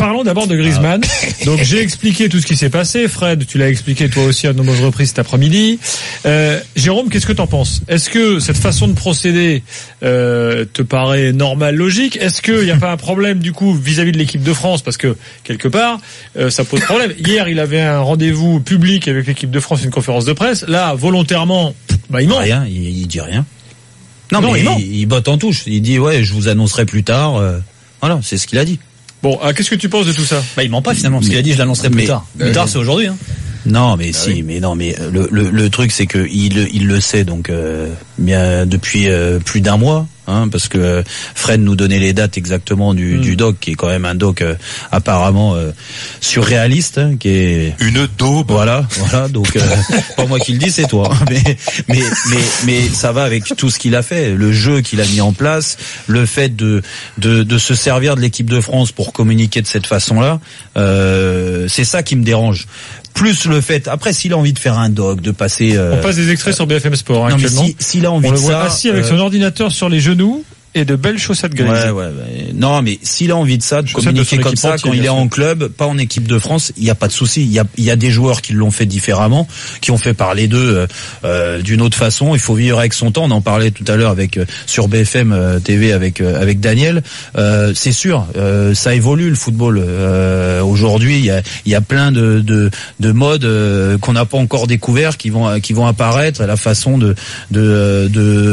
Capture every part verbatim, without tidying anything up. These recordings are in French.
parlons d'abord de Griezmann. Ah. Donc j'ai expliqué tout ce qui s'est passé. Fred, tu l'as expliqué toi aussi à de nombreuses reprises cet après-midi. Euh, Jérôme, qu'est-ce que t'en penses? Est-ce que cette façon de procéder euh, te paraît normale, logique? Est-ce qu'il n'y a pas un problème du coup vis-à-vis de l'équipe de France? Parce que quelque part, euh, ça pose problème. Hier, il avait un rendez-vous public avec l'équipe de France, une conférence de presse. Là, volontairement, bah il ment. Rien, il, il dit rien. Non, non mais il, il, il botte en touche. Il dit ouais, je vous annoncerai plus tard. Euh, voilà, c'est ce qu'il a dit. Bon, ah, qu'est-ce que tu penses de tout ça? Bah, il ment pas finalement, parce mais, qu'il a dit je l'annoncerai plus mais, tard. Plus euh, tard, c'est aujourd'hui. Hein. Non, mais bah, si, oui. mais non, mais le le, le truc c'est que il il le sait donc euh, bien depuis euh, plus d'un mois. Hein, parce que Fred nous donnait les dates exactement du, mmh. du doc, qui est quand même un doc euh, apparemment euh, surréaliste, hein, qui est une daube. Voilà, voilà. Donc euh, pas moi qui le dis, c'est toi. Hein, mais mais mais mais ça va avec tout ce qu'il a fait, le jeu qu'il a mis en place, le fait de de de se servir de l'équipe de France pour communiquer de cette façon-là. Euh, c'est ça qui me dérange. Plus le fait, après s'il a envie de faire un doc, de passer... Euh, on passe des extraits euh, sur B F M Sport hein, non, actuellement. Mais si, s'il a envie on de le voit ça, assis avec euh, son ordinateur sur les genoux et de belles chaussettes grises. Ouais, ouais, ouais. Non, mais s'il a envie de ça, de chaussettes communiquer de comme ça, entier, quand il est sûr. en club, pas en équipe de France, il n'y a pas de souci. Il y a, il y a des joueurs qui l'ont fait différemment, qui ont fait parler d'eux euh, d'une autre façon. Il faut vivre avec son temps. On en parlait tout à l'heure avec euh, sur B F M euh, T V avec euh, avec Daniel. Euh, c'est sûr, euh, ça évolue le football. Euh, aujourd'hui, il y a il y a plein de de, de modes euh, qu'on n'a pas encore découvert, qui vont qui vont apparaître. La façon de de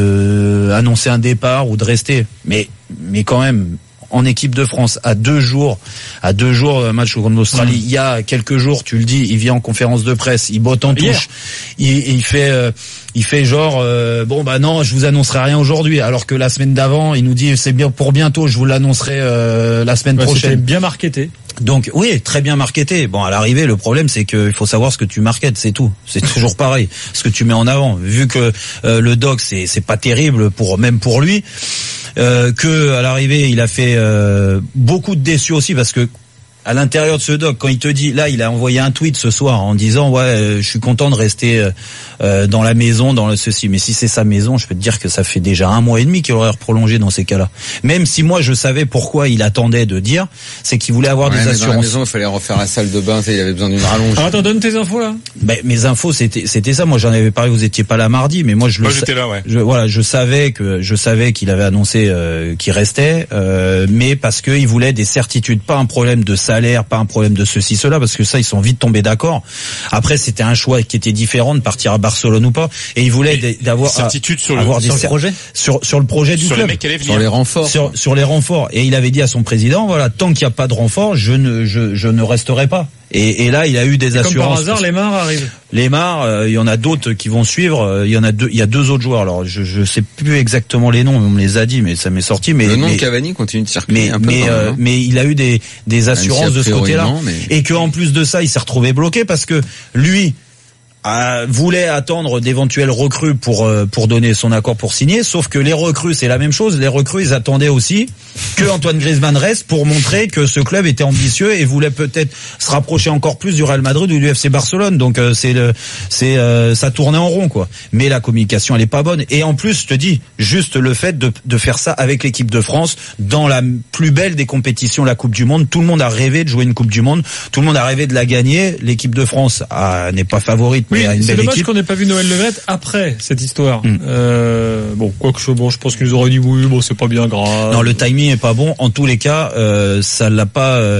de annoncer un départ ou de rester, mais mais quand même en équipe de France à deux jours à deux jours d'un match contre l'Australie, mmh. il y a quelques jours, tu le dis, il vient en conférence de presse, il botte en touche, il, il fait euh, il fait genre euh, bon bah non, je vous annoncerai rien aujourd'hui, alors que la semaine d'avant il nous dit c'est bien pour bientôt, je vous l'annoncerai euh, la semaine ouais, prochaine. C'était bien marketé. Donc oui, très bien marketé. Bon, à l'arrivée, le problème c'est que il faut savoir ce que tu marketes, c'est tout. C'est toujours pareil, ce que tu mets en avant. Vu que euh, le doc c'est c'est pas terrible pour même pour lui. Euh, que à l'arrivée il a fait euh, beaucoup de déçus aussi, parce que à l'intérieur de ce doc, quand il te dit, là, il a envoyé un tweet ce soir en disant ouais, euh, je suis content de rester euh, dans la maison, dans le ceci. Mais si c'est sa maison, je peux te dire que ça fait déjà un mois et demi qu'il aurait prolongé dans ces cas-là. Même si moi je savais pourquoi il attendait de dire, c'est qu'il voulait avoir ouais, des assurances. Dans la maison, il fallait refaire la salle de bain, il avait besoin d'une rallonge. Alors attends, donne tes infos là. Ben mes infos, c'était c'était ça. Moi, j'en avais parlé. Vous étiez pas là mardi, mais moi je moi, le. j'étais là, ouais. Je, voilà, je savais que je savais qu'il avait annoncé euh, qu'il restait, euh, mais parce que il voulait des certitudes, pas un problème de salaire, pas un problème de ceci cela, parce que ça ils sont vite tombés d'accord. Après c'était un choix qui était différent de partir à Barcelone ou pas, et ils voulaient des, d'avoir certitude sur, avoir le, des sur cer- le projet sur sur le projet du sur club, les mecs qui allaient venir. Sur les renforts, sur, sur les renforts. Et il avait dit à son président voilà, tant qu'il n'y a pas de renfort, je ne je je ne resterai pas. Et, et là, il a eu des et assurances. Comme par hasard, Lemar arrive. Lemar, euh, il y en a d'autres qui vont suivre. Euh, il y en a deux, il y a deux autres joueurs. Alors, je je sais plus exactement les noms, on me les a dit, mais ça m'est sorti. Mais le nom mais, de Cavani continue de circuler mais, un peu. Mais euh, même, mais il a eu des des assurances de ce côté-là, non, mais... et que en plus de ça, il s'est retrouvé bloqué parce que lui Euh, voulait attendre d'éventuels recrues pour euh, pour donner son accord pour signer, sauf que les recrues c'est la même chose, les recrues ils attendaient aussi que Antoine Griezmann reste pour montrer que ce club était ambitieux et voulait peut-être se rapprocher encore plus du Real Madrid ou du F C Barcelone. Donc euh, c'est le c'est euh, ça tournait en rond quoi. Mais la communication elle est pas bonne, et en plus je te dis juste le fait de de faire ça avec l'équipe de France dans la plus belle des compétitions, la Coupe du Monde. Tout le monde a rêvé de jouer une Coupe du Monde, tout le monde a rêvé de la gagner. L'équipe de France a, n'est pas favorite. Oui, une c'est belle dommage équipe. qu'on n'ait pas vu Noël Le Graët après cette histoire. Mm. Euh, bon, quoi que je, bon, je pense qu'ils nous auraient dit oui, bon, c'est pas bien grave. Non, le timing est pas bon. En tous les cas, euh, ça l'a pas. Euh,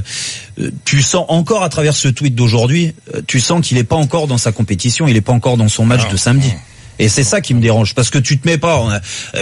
tu sens encore à travers ce tweet d'aujourd'hui, tu sens qu'il est pas encore dans sa compétition, il est pas encore dans son match non. de samedi. Et c'est ça qui me dérange, parce que tu te mets pas. On a,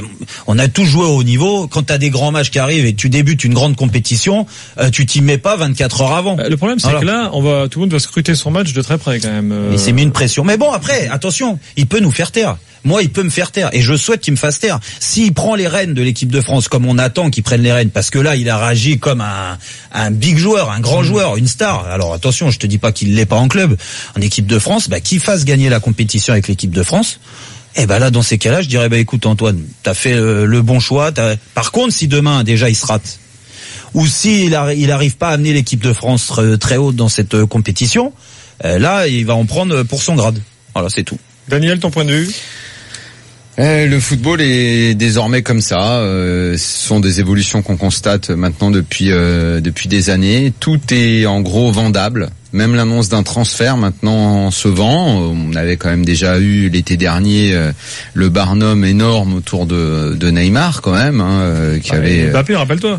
on a tous joué au haut niveau. Quand t'as des grands matchs qui arrivent et tu débutes une grande compétition, euh, tu t'y mets pas vingt-quatre heures avant. Le problème, c'est voilà. que là, on va, tout le monde va scruter son match de très près quand même. Euh... Il s'est mis une pression. Mais bon, après, attention, il peut nous faire taire. Moi, il peut me faire taire, et je souhaite qu'il me fasse taire. S'il prend les rênes de l'équipe de France, comme on attend qu'il prenne les rênes, parce que là, il a réagi comme un, un big joueur, un grand mmh. joueur, une star. Alors attention, je te dis pas qu'il l'est pas en club, en équipe de France, bah qu'il fasse gagner la compétition avec l'équipe de France. Et ben là, dans ces cas-là, je dirais bah écoute Antoine, t'as fait euh, le bon choix. T'as... Par contre, si demain déjà il se rate, ou si il, a, il arrive pas à amener l'équipe de France très, très haute dans cette euh, compétition, euh, là, il va en prendre pour son grade. Voilà, c'est tout. Daniel, ton point de vue? Euh, le football est désormais comme ça. Euh, ce sont des évolutions qu'on constate maintenant depuis euh, depuis des années. Tout est en gros vendable. Même l'annonce d'un transfert maintenant se vend. On avait quand même déjà eu l'été dernier euh, le Barnum énorme autour de, de Neymar quand même, hein, euh, qui bah, avait. Mbappé, rappelle-toi.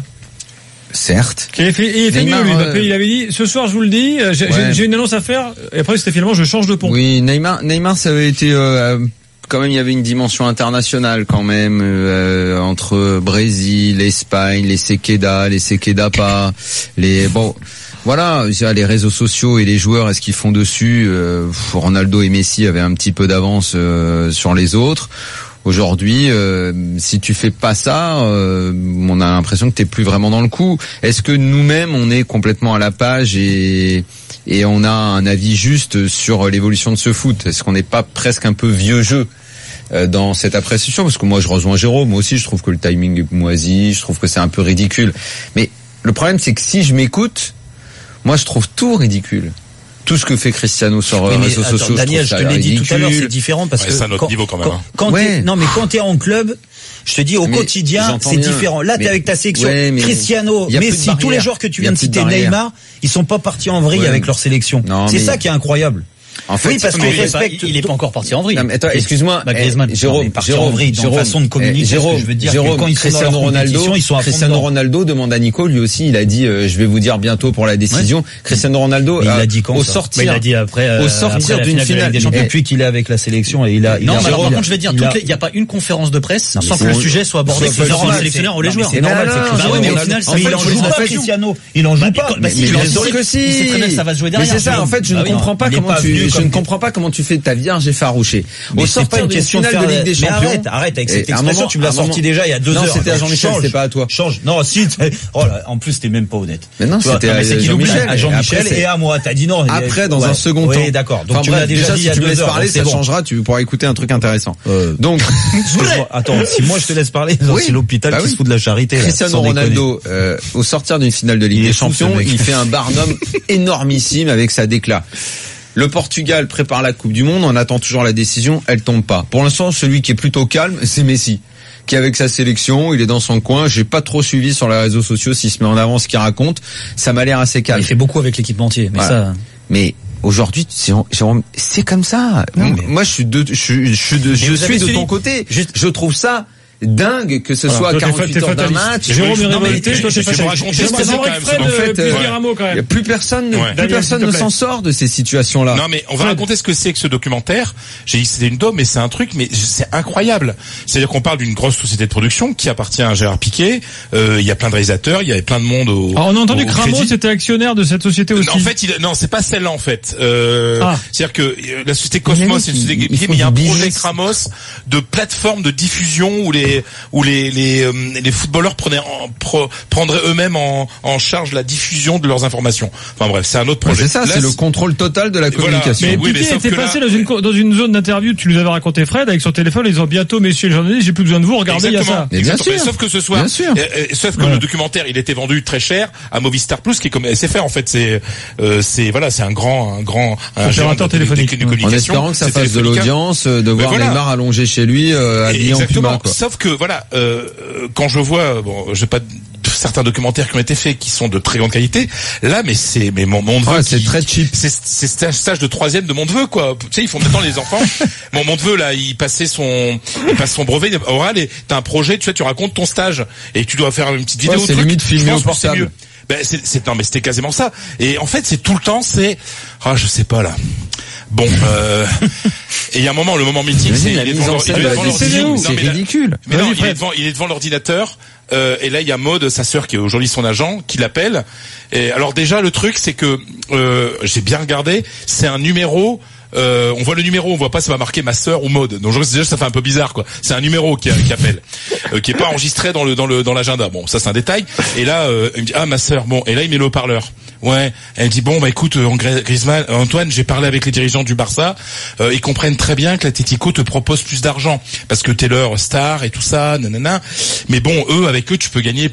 Certes. Qui avait fait, il était Neymar, mieux, lui, Mbappé, euh... il avait dit, ce soir, je vous le dis, j'ai, ouais. j'ai une annonce à faire, et après, c'était finalement, je change de pont. Oui, Neymar, Neymar, ça avait été, euh, quand même, il y avait une dimension internationale, quand même, euh, entre Brésil, Espagne, les Sequeda, les Sequeda pas, les, bon, voilà, les réseaux sociaux et les joueurs, est-ce qu'ils font dessus, euh, Ronaldo et Messi avaient un petit peu d'avance, euh, sur les autres. Aujourd'hui, euh, si tu fais pas ça, euh, on a l'impression que t'es plus vraiment dans le coup. Est-ce que nous-mêmes, on est complètement à la page et et on a un avis juste sur l'évolution de ce foot? Est-ce qu'on n'est pas presque un peu vieux jeu euh, dans cette appréciation? Parce que moi, je rejoins Jérôme. Moi aussi, je trouve que le timing est moisi. Je trouve que c'est un peu ridicule. Mais le problème, c'est que si je m'écoute, moi, je trouve tout ridicule. Tout ce que fait Cristiano sur les réseaux attends, sociaux, Daniel, je, je te l'ai dit tout à l'heure, c'est différent parce ouais, que c'est un autre quand, niveau quand même. Quand, hein. quand ouais. t'es, non, mais quand t'es en club, je te dis au mais quotidien, c'est bien. différent. Là, mais, t'es avec ta sélection. Ouais, Cristiano, Messi, tous les joueurs que tu viens de citer, Neymar, ils sont pas partis en vrille ouais. avec leur sélection. Non, c'est mais... ça qui est incroyable. En fait, oui, parce qu'il respecte. Il est pas encore parti en vrille. Non, mais attends, excuse-moi, bah, Griezmann, eh, Jérôme, non, Jérôme, en vrille, Jérôme, dans façon de communiquer. Jérôme, je veux dire Jérôme, quand ils Cristiano sont Ronaldo, ils sont à Cristiano Ronaldo demande à Nico, lui aussi, il a dit, euh, je vais vous dire bientôt pour la décision. Ouais. Cristiano Ronaldo, il a dit quand au ça sortir, il a dit après, euh, au sortir après d'une finale, finale depuis qu'il est avec la sélection et il a. Non, il a, mais alors, par contre, je vais dire, il n'y a... a pas une conférence de presse non, sans que le sujet soit abordé c'est sur normal, le sélectionneur ou les joueurs. C'est normal. Bah ouais, mais au final, il en joue pas, Cristiano. Il en joue pas. Mais si, il en joue que si. Il sait très bien que ça va se jouer derrière. Mais c'est ça, en fait, je ne comprends pas comment tu, je ne comprends pas comment tu fais ta vierge effarouchée. Au sortir d'une finale de Ligue des Champions. Arrête, arrête avec cette expression, tu me l'as sorti déjà il y a deux heures. Non, c'était à Jean-Michel, c'était pas à toi. Change. Non, si, oh là, en plus, t'es même pas honnête. Mais non, c'était à Jean-Michel. À Jean-Michel et à moi, t'as dit non. Après, dans un second temps. Oui, d'accord. Donc, tu m'as déjà dit il y a deux heures. Si tu me laisses parler, ça changera, tu pourras écouter un truc intéressant. Donc, attends, si moi je te laisse parler, c'est l'hôpital qui se fout de la charité. Cristiano Ronaldo, au sortir d'une finale de Ligue des Champions, il fait un Barnum énormissime avec sa déclat. Le Portugal prépare la Coupe du Monde, on attend toujours la décision, elle tombe pas. Pour l'instant, celui qui est plutôt calme, c'est Messi, qui avec sa sélection, il est dans son coin. J'ai pas trop suivi sur les réseaux sociaux s'il se met en avant ce qu'il raconte. Ça m'a l'air assez calme. Il fait beaucoup avec l'équipementier, mais voilà. ça. Mais aujourd'hui, c'est comme ça. Non, mais... Moi, je suis de, je, je, je, de, je suis de ton côté. Juste, je trouve ça dingue que ce voilà, soit à quarante-huit heures d'un match. Jérôme est révolté, toi t'es fâché. J'aimerais que Fred, en fait, euh, plus personne, ouais. plus personne ne s'en sort de ces situations-là. Non, mais on va raconter ce que c'est que ce documentaire. J'ai dit que c'était une daube, mais c'est un truc, mais c'est incroyable. C'est-à-dire qu'on parle d'une grosse société de production qui appartient à Gérard Piqué. Euh, il y a plein de réalisateurs, il y avait plein de monde au. Alors on a entendu que Ramos était actionnaire de cette société aussi. Non, en fait, il, non, c'est pas celle-là en fait. Euh, ah. C'est-à-dire que la société Cosmos, c'est une société Piqué, mais il y a un projet Ramos de plateforme de diffusion où les où les les euh, les footballeurs prenaient en, pro, prendraient eux-mêmes en en charge la diffusion de leurs informations. Enfin bref, c'est un autre projet. Ouais, c'est ça, c'est le contrôle total de la communication. Voilà. Mais oui, Piqué était passé là... dans une dans une zone d'interview, tu nous avais raconté Fred avec son téléphone, ils ont bientôt messieurs les journalistes, j'ai plus besoin de vous, regardez, il y a ça. Mais bien sûr. Sauf que ce soir, euh, sauf que voilà. le documentaire, il était vendu très cher à Movistar Plus qui est comme S F R en fait, c'est euh, c'est voilà, c'est un grand un grand un opérateur téléphonique. En espérant que ça fasse de l'audience, de voir Neymar allongé chez lui habillé en puma quoi. Sauf que voilà Euh, quand je vois, bon, j'ai pas certains documentaires qui ont été faits qui sont de très grande qualité. Là, mais c'est mais mon mon neveu, ouais, c'est très cheap. C'est c'est un stage de troisième de mon neveu quoi. Tu sais, ils font maintenant les enfants. Mon mon neveu là, il passait son il passe son brevet oral et t'as un projet, tu vois, tu racontes ton stage et tu dois faire une petite vidéo. Ouais, c'est limite filmé au portable. Ben c'est c'est non mais c'était quasiment ça. Et en fait, c'est tout le temps, c'est ah, je sais pas là. Bon, euh, et il y a un moment, le moment mythique, c'est il est devant l'ordinateur. C'est ridicule. Mais non, il est devant, il est devant l'ordinateur. Euh, et là, il y a Maud, sa sœur, qui est aujourd'hui son agent, qui l'appelle. Et alors déjà, le truc, c'est que euh, j'ai bien regardé, c'est un numéro. Euh, on voit le numéro, on voit pas, ça va marquer ma sœur ou Maud. Donc déjà, ça fait un peu bizarre, quoi. C'est un numéro qui, qui appelle, euh, qui est pas enregistré dans le dans le dans l'agenda. Bon, ça c'est un détail. Et là, euh, il me dit ah ma sœur. Bon, et là il met le haut-parleur. Ouais. Elle dit bon bah écoute, Griezmann, Antoine, j'ai parlé avec les dirigeants du Barça. Euh, ils comprennent très bien que l'Atlético te propose plus d'argent parce que t'es leur star et tout ça, nanana. Mais bon, eux avec eux, tu peux gagner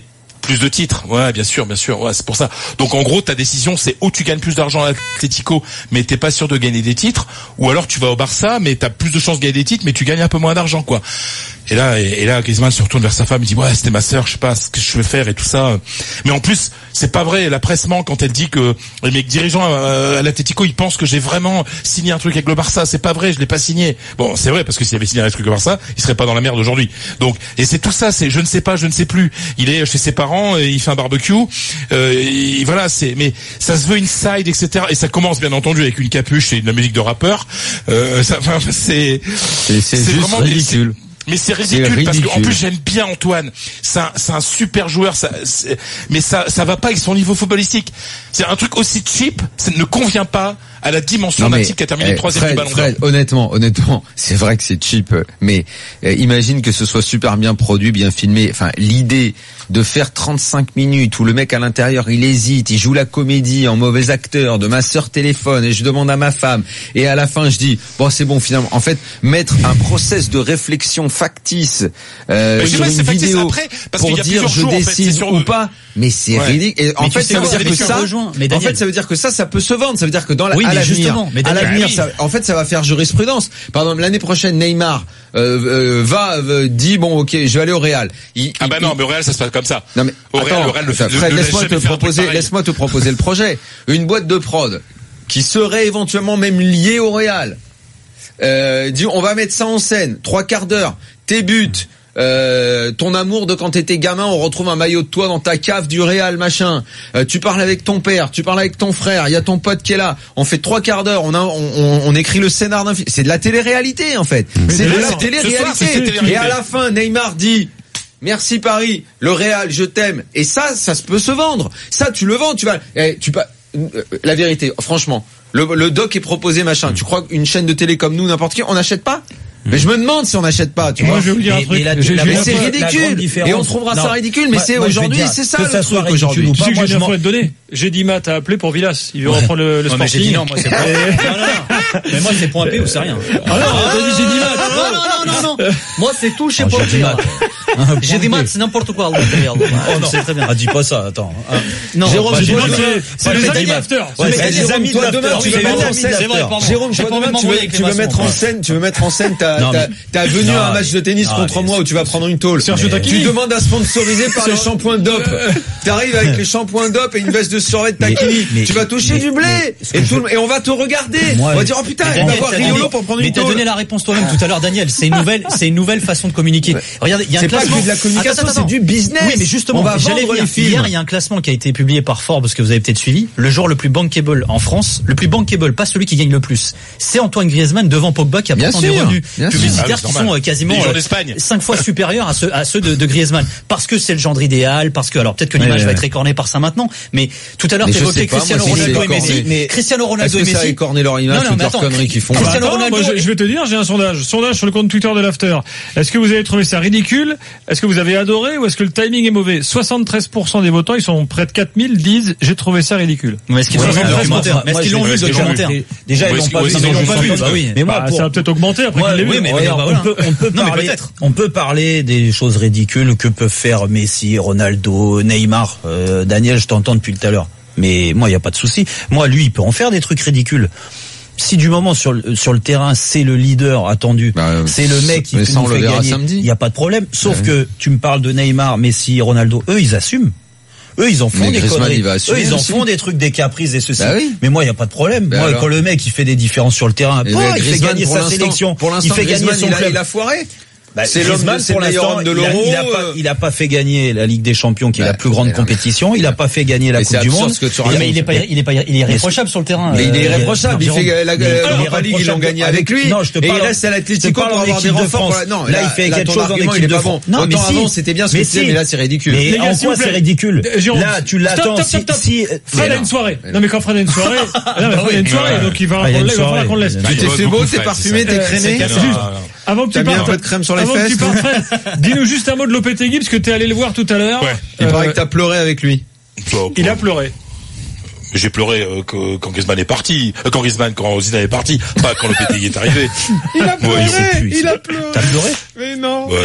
Plus de titres, ouais, bien sûr, bien sûr, ouais, c'est pour ça. Donc en gros, ta décision, c'est ou tu gagnes plus d'argent à l'Atlético, mais t'es pas sûr de gagner des titres, ou alors tu vas au Barça, mais t'as plus de chances de gagner des titres, mais tu gagnes un peu moins d'argent, quoi. Et là, et, et là, Griezmann se retourne vers sa femme, il dit ouais, c'était ma sœur, je sais pas ce que je vais faire et tout ça. Mais en plus, c'est pas vrai. La presse ment quand elle dit que les mecs dirigeants à, à l'Atlético, ils pensent que j'ai vraiment signé un truc avec le Barça. C'est pas vrai, je l'ai pas signé. Bon, c'est vrai parce que s'il avait signé un truc avec le Barça, il serait pas dans la merde aujourd'hui. Donc, et c'est tout ça, c'est je ne sais pas, je ne sais plus. Il est chez ses parents, et il fait un barbecue. Euh, et voilà, c'est. Mais ça se veut inside, et cetera. Et ça commence bien entendu avec une capuche et de la musique de rappeur. Euh, ça, enfin, c'est. C'est, c'est, c'est juste ridicule. Des... Mais c'est ridicule, c'est ridicule parce qu'en plus j'aime bien Antoine. C'est un, c'est un super joueur, ça, mais ça, ça va pas avec son niveau footballistique. C'est un truc aussi cheap, ça ne convient pas à la dimension d'un type qui a terminé eh, troisième Fred, du Ballon d'Or. Fred, honnêtement, honnêtement, c'est vrai que c'est cheap, mais euh, imagine que ce soit super bien produit, bien filmé. Enfin, l'idée de faire trente-cinq minutes où le mec à l'intérieur il hésite, il joue la comédie en mauvais acteur, de ma sœur téléphone et je demande à ma femme et à la fin je dis bon c'est bon finalement. En fait, mettre un process de réflexion factice euh, sur une vidéo après, parce pour dire je jours, décide en fait, sur... ou pas, mais c'est ouais. ridicule. Et en fait, ça veut dire que ça, mais en fait, ça veut dire que ça, ça peut se vendre. Ça veut dire que dans la, oui, à l'avenir, mais à l'avenir, oui. ça, en fait, ça va faire jurisprudence. Par exemple, l'année prochaine, Neymar euh, euh, va euh, dit bon, ok, je vais aller au Real. Il, ah bah il, non, mais au Real, ça se passe comme ça. Non mais au attends, Real, le Real le fait, Fred, le, laisse-moi te proposer, laisse-moi te proposer le projet. Une boîte de prod qui serait éventuellement même liée au Real. Euh, dit, on va mettre ça en scène. Trois quarts d'heure. Tes buts. Euh, ton amour de quand t'étais gamin, on retrouve un maillot de toi dans ta cave du Real, machin. Euh, tu parles avec ton père, tu parles avec ton frère, il y a ton pote qui est là. On fait trois quarts d'heure, on, a, on, on, on écrit le scénar d'un film. C'est de la télé-réalité en fait. Mais c'est de la télé-réalité. Et à la fin, Neymar dit merci Paris, le Real, je t'aime. Et ça, ça se peut se vendre. Ça, tu le vends, tu vas. Eh, tu pas. La vérité, franchement, le, le doc est proposé, machin. Tu crois qu'une chaîne de télé comme nous, n'importe qui, on n'achète pas? Mais je me demande si on n'achète pas, tu Moi, vois. je vais vous dire un truc. Mais, mais, la, mais c'est ridicule. Et on trouvera non. ça ridicule, mais moi, c'est moi, aujourd'hui, c'est ça le truc aujourd'hui. Tu sais que j'ai une info à te donner. J'ai dit Matt à appeler pour Villas. Il veut ouais. reprendre le, le ouais, Sporting. Mais j'ai dit non, moi c'est pas. non, non, non. Mais moi c'est point P ou c'est rien. Ah non, t'as dit j'ai dit Matt. Non, non, non, non, non. Moi c'est tout chez Portugal. J'ai dit Matt, c'est n'importe quoi. Oh non, c'est très bien. Ah dis pas ça, attends. Non, Jérôme, c'est les amis after. C'est les amis de demain. Tu veux mettre en scène. Jérôme, tu veux mettre en scène. Tu veux mettre en scène ta venu à un match de tennis contre moi où tu vas prendre une tôle. Tu demandes à sponsoriser par les shampoings Dop. T'arrives avec les shampoings Dop et une veste de survêt de Takini. Tu vas toucher du blé et tout et on va te regarder. On va dire oh putain, il va voir Riolo pour prendre une tôle. Mais t'as donné la réponse toi-même tout à l'heure, Daniel. C'est une nouvelle, c'est une nouvelle façon de communiquer. Regarde, il y a un classement. C'est pas que de la communication, c'est du business. Oui, mais justement, on va vendre les films. Hier, il y a un classement qui a été publié par Forbes que vous avez peut-être suivi. Le joueur le plus bankable en France, le plus bankable, pas celui qui gagne le plus. C'est Antoine Griezmann devant Pogba qui a pourtant des revenus publicitaires qui sont quasiment cinq fois supérieurs à ceux à ceux de, de Griezmann parce que c'est le genre idéal, parce que alors peut-être que l'image ouais, va ouais. être écornée par ça maintenant, mais tout à l'heure tu évoquais Cristiano moi, Ronaldo et Messi, mais Cristiano Ronaldo et Messi, ça a écorné leur image, toutes leurs conneries qu'ils font. Cristiano attends, Ronaldo, moi, je, je vais te dire, j'ai un sondage, sondage sur le compte Twitter de l'After. Est-ce que vous avez trouvé ça ridicule? Est-ce que vous avez adoré ou est-ce que le timing est mauvais? soixante-treize pour cent des votants, ils sont près de quatre mille, disent j'ai trouvé ça ridicule. Mais est-ce qu'ils l'ont vu le documentaire? Mais est-ce qu'ils l'ont vu le documentaire? Déjà ils l'ont pas vu, ils l'ont pas vu. Mais moi ça va peut-être augmenter après qu'ils l'aient vu. On peut parler on peut parler des choses ridicules que peuvent faire Messi, Ronaldo, Neymar. Euh, Daniel, je t'entends depuis tout à l'heure. Mais moi, il n'y a pas de souci. Moi, lui, il peut en faire des trucs ridicules. Si du moment sur le, sur le terrain, c'est le leader attendu, bah, c'est le mec qui nous fait gagner, il n'y a pas de problème. Sauf ouais. que tu me parles de Neymar, Messi, Ronaldo, eux, ils assument. Eux, ils en font mais des Griezmann, conneries. Eux, ils en font des trucs, des caprices et ceci. Bah oui. Mais moi, il n'y a pas de problème. Bah moi, alors. Quand le mec, il fait des différences sur le terrain, bah, il fait gagner sa sélection. Pour l'instant, il fait gagner son il a, club. Il a foiré. Bah, c'est l'homme pour l'instant de l'Euro. Il a, il, a pas, il a pas fait gagner la Ligue des Champions, qui est bah, la plus grande compétition. Il a pas fait gagner la Coupe du Monde. Mais il est pas, il est pas, il est irréprochable sur le terrain. Mais il est irréprochable. Il fait la Europa League, ils l'ont gagné avec lui. Non, je te parle. Et il reste à l'Atlético pour avoir des renforts. Non, là, il fait quelque chose en équipe de France. Non, mais avant, c'était bien ce que tu disais, mais là, c'est ridicule. Mais en quoi c'est ridicule? Là, tu l'attends. Si Fred a une soirée. Non, mais quand Fred a une soirée, non, mais Fred a une soirée, donc il va falloir qu'on le laisse. Tu t'es fait beau, t'es parfumé, t'es créné. Avant que tu partes, un peu de crème sur les fesses. Dis-nous juste un mot de Lopetegui parce que t'es allé le voir tout à l'heure. Ouais. Il euh, paraît que t'as pleuré avec lui. Il a pleuré. J'ai pleuré euh, quand Griezmann est parti, euh, quand Griezmann, quand Zidane est parti, pas quand Lopetegui est arrivé. Il a pleuré. Ouais, il a pleuré. T'as pleuré? Mais non. Ouais.